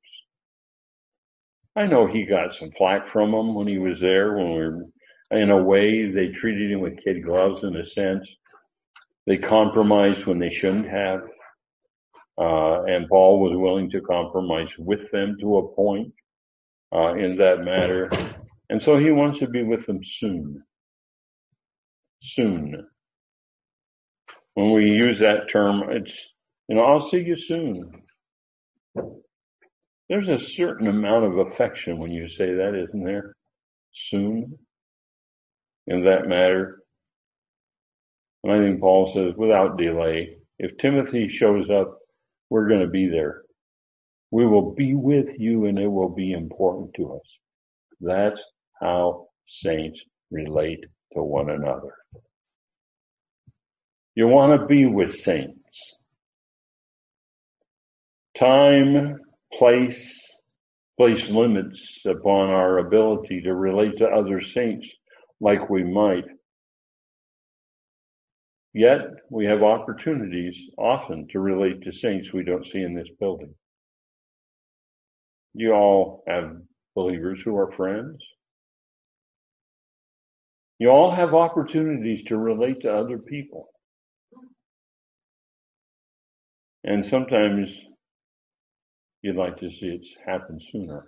I know he got some flack from them when he was there, when we were, in a way, they treated him with kid gloves in a sense. They compromised when they shouldn't have. Uh, and Paul was willing to compromise with them to a point uh, in that matter. And so he wants to be with them soon. Soon. When we use that term, it's, you know, I'll see you soon. There's a certain amount of affection when you say that, isn't there? Soon. In that matter. And I think Paul says, without delay, if Timothy shows up, we're going to be there. We will be with you and it will be important to us. That's how saints relate to one another. You want to be with saints. Time, place, place limits upon our ability to relate to other saints like we might. Yet, we have opportunities often to relate to saints we don't see in this building. You all have believers who are friends. You all have opportunities to relate to other people. And sometimes you'd like to see it happen sooner.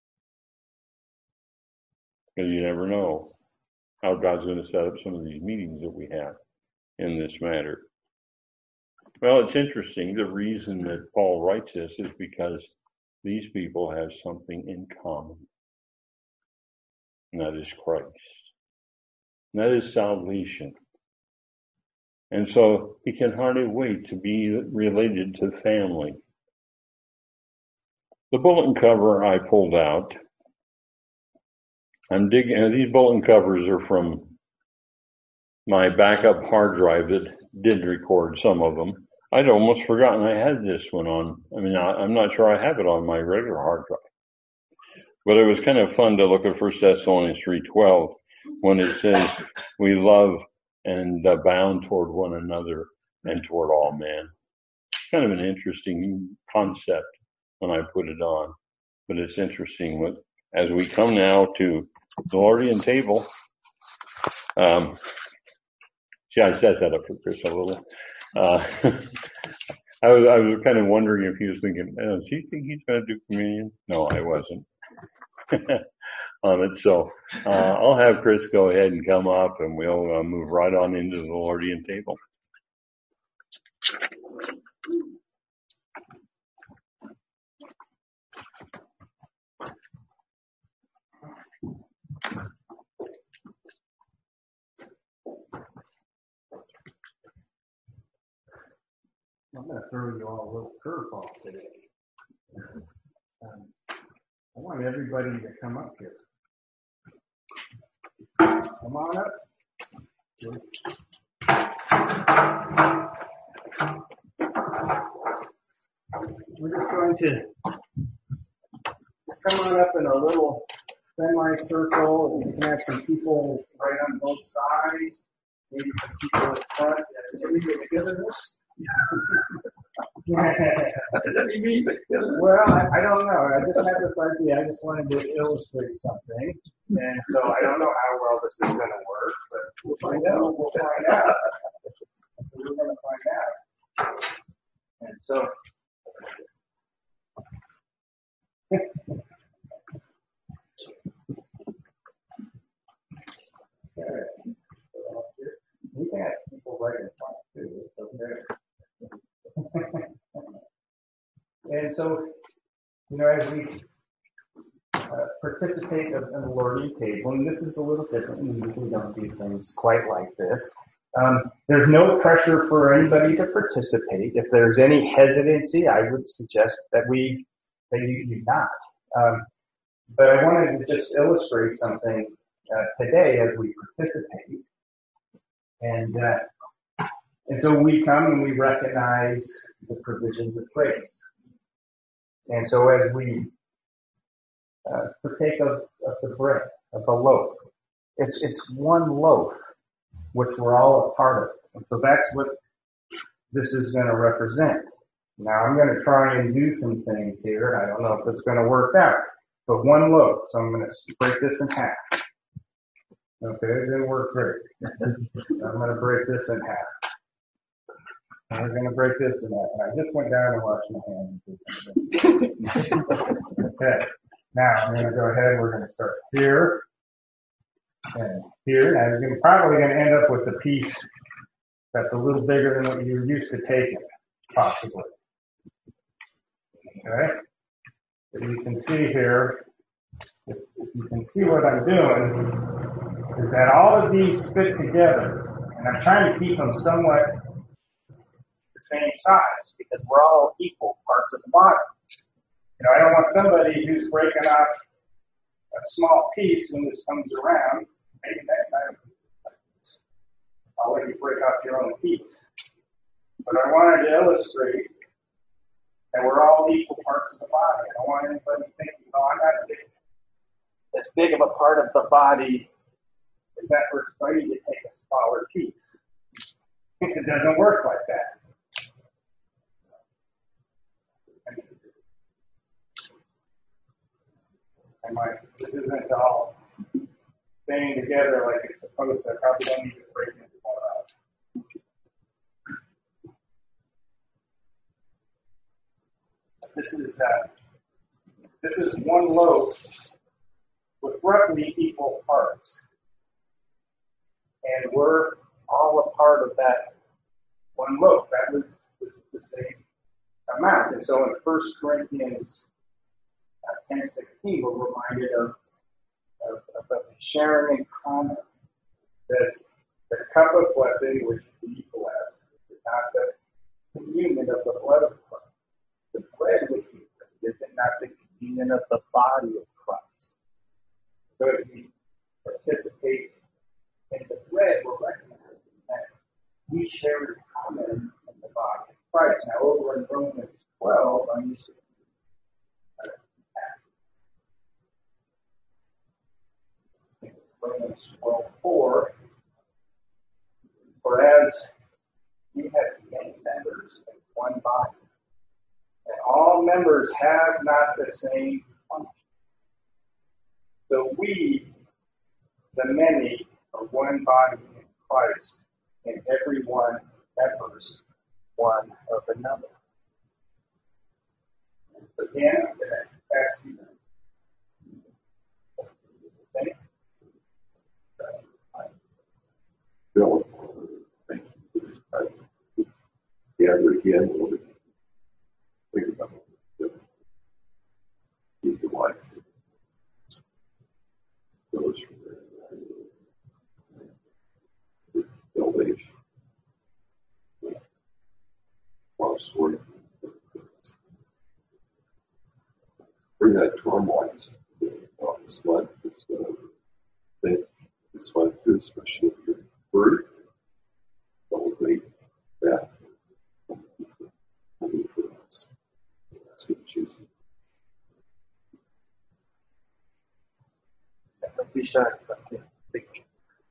Because you never know how God's going to set up some of these meetings that we have in this matter. Well, it's interesting. The reason that Paul writes this is because these people have something in common. And that is Christ. And that is salvation. And so he can hardly wait to be related to family. The bulletin cover I pulled out, I'm digging, and these bulletin covers are from my backup hard drive that did record some of them. I'd almost forgotten I had this one on. I mean, I, I'm not sure I have it on my regular hard drive. But it was kind of fun to look at First Thessalonians three twelve when it says, we love and abound toward one another and toward all men. Kind of an interesting concept when I put it on. But it's interesting what, as we come now to the Lordian table. Um, see, I set that up for Chris a little. Uh, I was I was kind of wondering if he was thinking, oh, does he think he's going to do communion? No, I wasn't on it. So uh, I'll have Chris go ahead and come up, and we'll uh, move right on into the Lordian table. I'm going to throw you all a little curveball today. Um, I want everybody to come up here. Come on up. We're just going to just come on up in a little semicircle. You can have some people right on both sides, maybe some people in front. Does we get togetherness? Does that mean well, I, I don't know. I just had this idea. I just wanted to illustrate something. And so I don't know how well this is going to work, but we'll find out. We'll find out. We're going to find out. And so, we can have people right in front too. Okay. And so, you know, as we uh, participate in the Lordian table, and this is a little different, we usually don't do things quite like this. Um, there's no pressure for anybody to participate. If there's any hesitancy, I would suggest that we, that you, you not. Um, but I wanted to just illustrate something uh, today as we participate. And, uh, and so we come and we recognize the provisions of grace. And so as we uh, partake of, of the bread, of the loaf, it's it's one loaf, which we're all a part of. And so that's what this is going to represent. Now I'm going to try and do some things here. I don't know if it's going to work out, but one loaf. So I'm going to break this in half. Okay, it didn't work great. I'm going to break this in half. And we're going to break this in half. And I just went down and washed my hands. Okay. Now I'm going to go ahead. We're going to start here and here. Now you're gonna, probably going to end up with a piece that's a little bigger than what you're used to taking, possibly. Okay. But you can see here, if, if you can see what I'm doing, is that all of these fit together. And I'm trying to keep them somewhat the same size because we're all equal parts of the body. You know, I don't want somebody who's breaking off a small piece when this comes around. Maybe next time I'll let you break off your own piece. But I wanted to illustrate that we're all equal parts of the body. I don't want anybody thinking, oh, I'm not big, as big of a part of the body as that person, so I need to take a smaller piece. It doesn't work like that. And my, this isn't all staying together like it's supposed to. I probably don't need to break it more up. This is uh, this is one loaf with roughly equal parts, and we're all a part of that one loaf. That was, was the same amount. And so in First Corinthians uh, ten sixteen, we're reminded of, of, of the sharing in common. That the cup of blessing which we bless is not the communion of the blood of Christ. The bread which we break is not the communion of the body of Christ. So if we participate in the bread, we're recognizing that we share in common in the body of Christ. Now, over in Romans twelve, I'm used to Romans twelve four. Whereas we have many members in one body, and all members have not the same function. So we, the many, are one body in Christ, and every one members one of another. Again, I'm going to ask you thanks. Bill, thank you. Gather again, we'll think about it. Keep the life. Those salvation. Love story. Bring that to our minds. Uh, this month, this, uh, think this month is especially your word. Celebrate that. For us. That's what Jesus. Don't be shy about it. Thank you.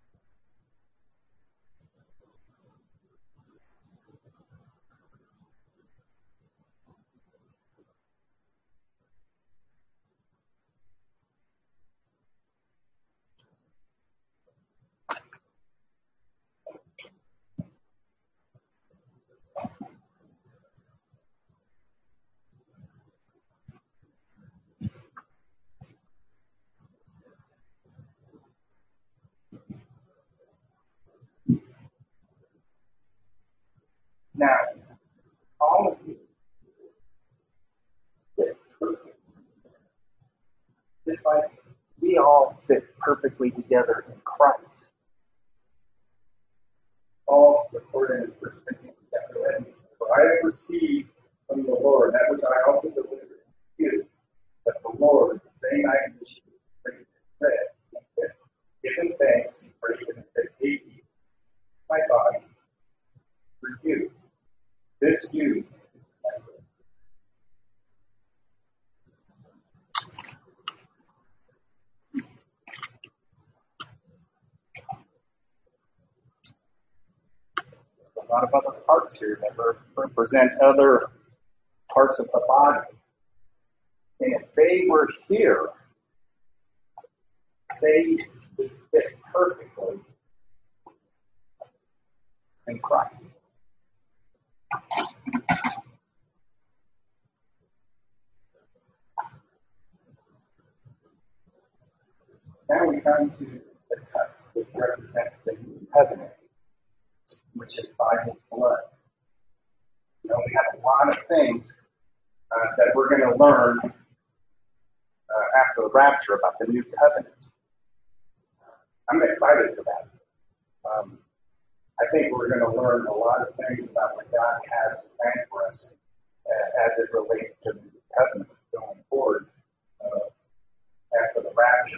Now, all of you fit perfectly. Just like we all fit perfectly together in Christ. All according to First Corinthians chapter eleven. For I have received from the Lord that which I also delivered to you, that the Lord, the same night in which he was raised from the dead, given thanks, he prayed and said, "Take ye my body for you. This you is my will." A lot of other parts here that represent other parts of the body. And if they were here, they would fit perfectly in Christ. Now we come to the cup, which represents the new covenant, which is by his blood. You know, we have a lot of things uh, that we're going to learn uh, after the rapture about the new covenant. I'm excited for that. Um, I think we're going to learn a lot of things about what God has planned for us uh, as it relates to the new covenant going forward uh, after the rapture.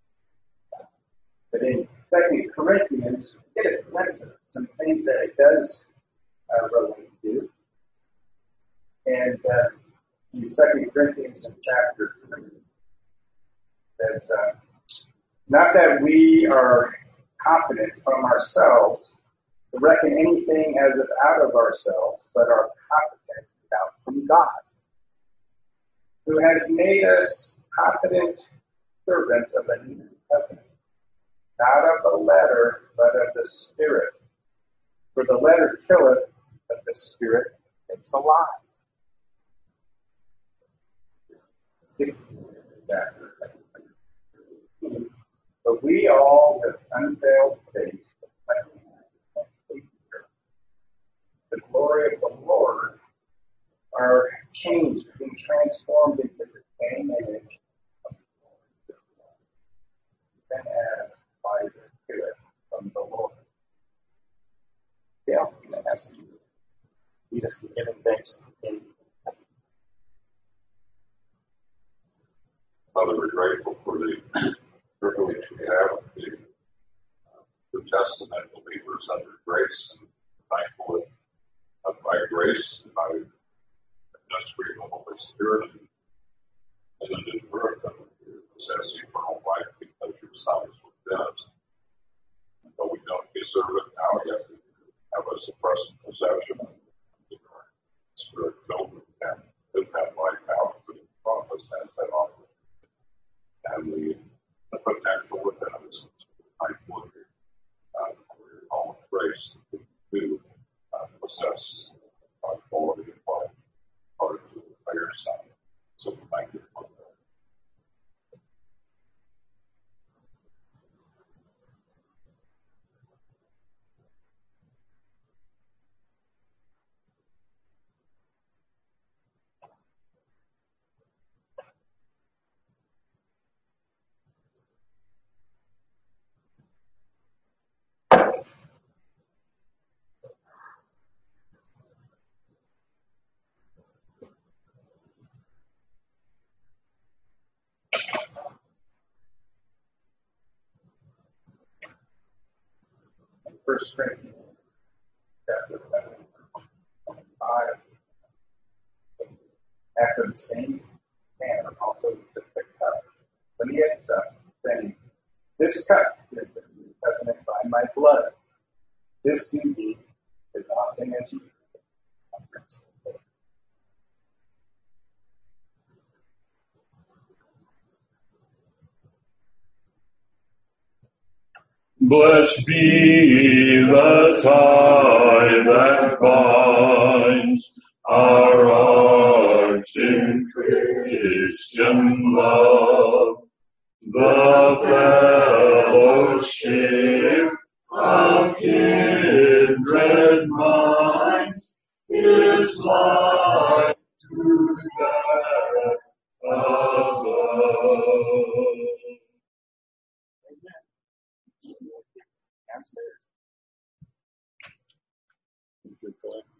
But in Second Corinthians, we get a glimpse of some things that it does uh, relate to. And uh, in Second Corinthians in chapter three, that uh, not that we are confident from ourselves to reckon anything as if out of ourselves, but are competent without from God, who has made us confident servants of a new covenant, not of the letter, but of the Spirit. For the letter killeth, but the Spirit makes alive. But we all with unveiled face, the glory of the Lord, are changed, being transformed into the same image of the Lord, even as by the Spirit from the Lord. Yeah, that has to do with we just giving thanks in. Father, we're grateful for the privilege we have of the New Testament believers under grace, and thankful that by grace, by ministry of the Holy Spirit, and in the birth of possess eternal life because your Son is within us. But we don't deserve it now, yet have us a present possession of the Spirit filled with them, live that life out for the promise as that offers. And the, the potential within us, thankful uh, for your own grace that we do uh, possess our quality of life, part of the higher side. So thank you for that. First Corinthians chapter seven, five. After the same manner, also he took the cup when he had supped, saying, "This cup is the new covenant by my blood. This do ye as often as you drink it." Blessed be the tie that binds our hearts in Christian love, the fellowship of kindred minds is like to that above. Downstairs. Good point.